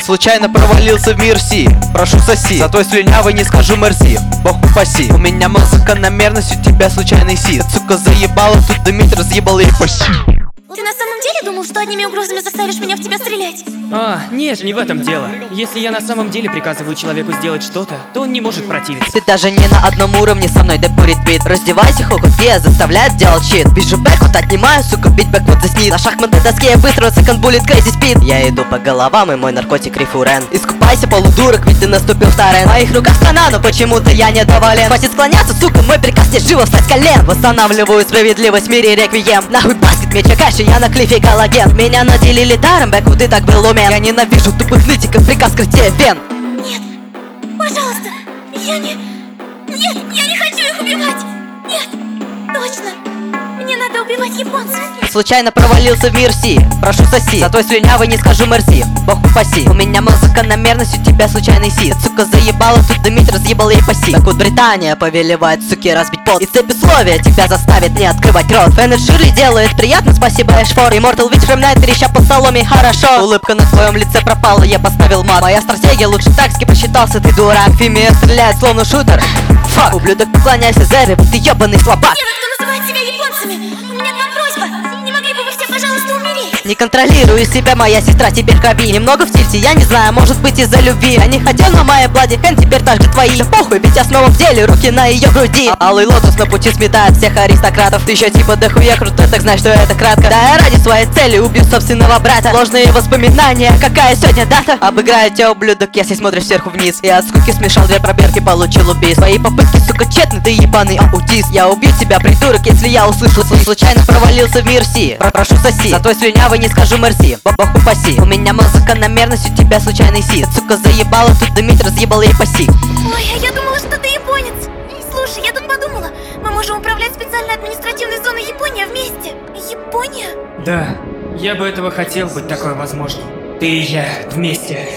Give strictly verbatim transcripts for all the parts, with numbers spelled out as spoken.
Случайно провалился в мир Си. Прошу соси, за твой слюнявый не скажу мерси. Бог упаси. У меня музыка на мерность, у тебя случайный си. Сука заебала, тут дымит, разъебал ей паси. Ты на самом деле думал, что одними угрозами заставишь меня в тебя стрелять? А, нет, не в этом дело. Если я на самом деле приказываю человеку сделать что-то, то он не может противиться. Ты даже не на одном уровне со мной, да курит бит. Раздевайся, хокут, я заставляет делать щит. Вижу бэквуд, отнимаю, сука, бить бэквуд засни. На шахматной доске я быстро, секонд буллет, crazy speed. Я иду по головам, и мой наркотик рифурен. Искупайся, полудурок, ведь ты наступил в тарен. В моих руках страна, но почему-то я недоволен. Хватит склоняться, сука, мой приказ не живо встать с колен. Восстанавливаю справедливость в мире реквием. Нахуй баскет, меч, каши, я на клифе коллаген. Меня наделили даром, бэквуд, ты так был умен. Я ненавижу тупых нытиков, приказ крытия вен. Нет, пожалуйста, я не... Нет, я не хочу их убивать. Нет, точно. Мне надо убивать японцев. Случайно провалился в мир Си. Прошу соси, за твой слюнявый не скажу мерси. Бог упаси. У меня музыка на мерность, у тебя случайный си. Сука заебала, тут дымить, разъебал ей паси. Так вот Британия повелевает, суки, разбить пот. И цепь условия тебя заставит не открывать рот. Фэнер Шири делает приятно, спасибо Эшфор. Immortal Witch ремнает, треща по соломе, хорошо. Улыбка на твоем лице пропала, я поставил мат. Моя стратегия лучше тактики посчитался, ты дурак. Фимия стреляет словно шутер. Фак, ублюдок, поклоняйся Зере, ты ебаный слабак. Те, кто называет себя японцами, у меня к вам просьба. Не могли бы вы все, пожалуйста, умереть? Не контролирую себя, моя сестра теперь в крови. Немного в тильте, я не знаю, может быть из-за любви. Я не хотел на моей блади, хэн теперь так же твои. Да похуй, ведь я снова в деле, руки на ее груди. Алый лотос на пути сметает всех аристократов. Ты еще типа дохуя крутой, так знай, что это кратко. Да я ради своей цели убью собственного брата. Ложные воспоминания, какая сегодня дата? Обыграю тебя, ублюдок, если смотришь сверху вниз. И от скуки смешал две пробирки, получил убийство. Твои попытки, сука, тщетны, ты ебаный аутист. Я убью тебя, придурок, если я услышу. Случайно провалился в мир Си. Прошу соси, за твой слюнявый не скажу мерси. Бог упаси. У меня музыка на мерность, у тебя случайный си. Сука заебала, тут дымить, разъебал ей паси. Ой, а я думала, что ты японец. Слушай, я тут подумала, мы можем управлять специальной административной зоной Япония вместе. Япония? Да, я бы этого хотел, быть такое возможно. Ты и я вместе.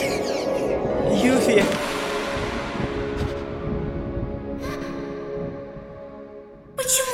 Юфи. Почему?